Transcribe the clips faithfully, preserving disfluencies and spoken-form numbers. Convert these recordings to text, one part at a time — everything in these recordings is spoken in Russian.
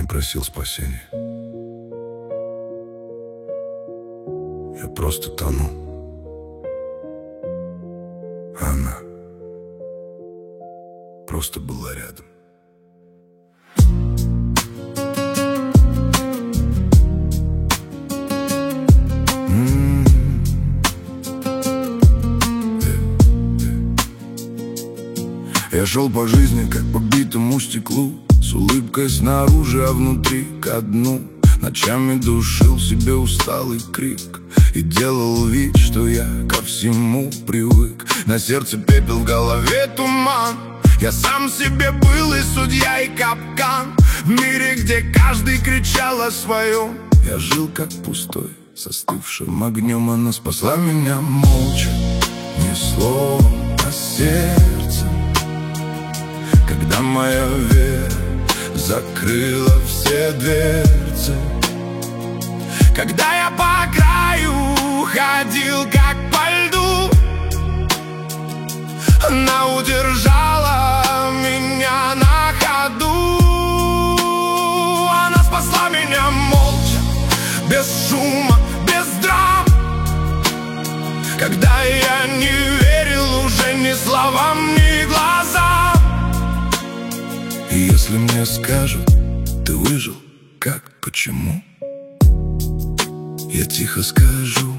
не просил спасения. Я просто тону, а она просто была рядом. М-м-м. Я шел по жизни, как по битому стеклу, с улыбкой снаружи, а внутри ко дну. Ночами душил в себе усталый крик и делал вид, что я ко всему привык. На сердце пепел, в голове туман. Я сам себе был и судья, и капкан. В мире, где каждый кричал о своем, я жил как пустой, с остывшим огнем. Она спасла меня молча, ни слова о сердце, когда моя вера закрыла все дверцы. Когда я по краю ходил, как по льду, она удержала меня на ходу. Она спасла меня молча, без шума, без драм, когда я не верил уже ни словам, ни глазам. И если мне скажут: ты выжил, как, почему? Я тихо скажу: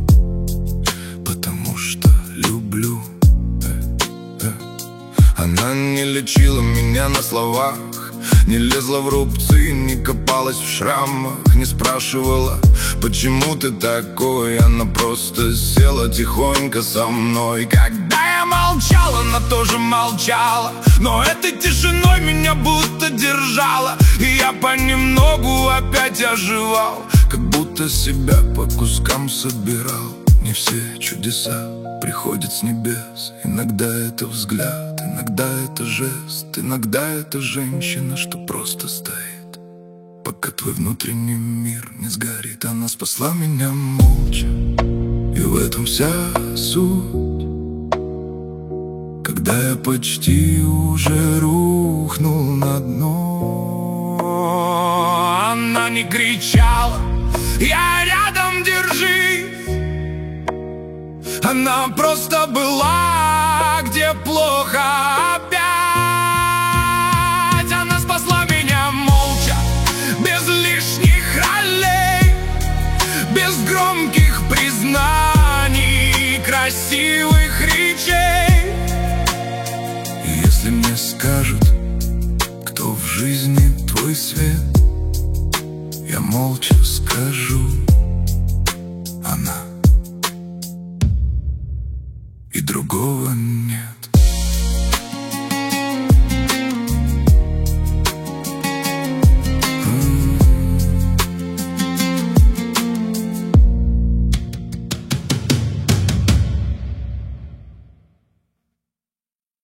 потому что люблю. э, э. Она не лечила меня на словах, не лезла в рубцы, не копалась в шрамах, не спрашивала: почему ты такой? Она просто села тихонько со мной. Когда я молчал, она тоже молчала, но этой тишиной меня будто держала. И я понемногу опять оживал, как будто себя по кускам собирал. Не все чудеса приходят с небес. Иногда это взгляд, иногда это жест, иногда это женщина, что просто стоит, пока твой внутренний мир не сгорит. Она спасла меня молча, и в этом вся суть. Когда я почти уже рухнул на дно, она не кричала: я рядом, держись. Она просто была, где плохо опять. Она спасла меня молча, без лишних ролей, без громких признаний, красивых речей. И если мне скажут: кто в жизни твой свет, я молча скажу: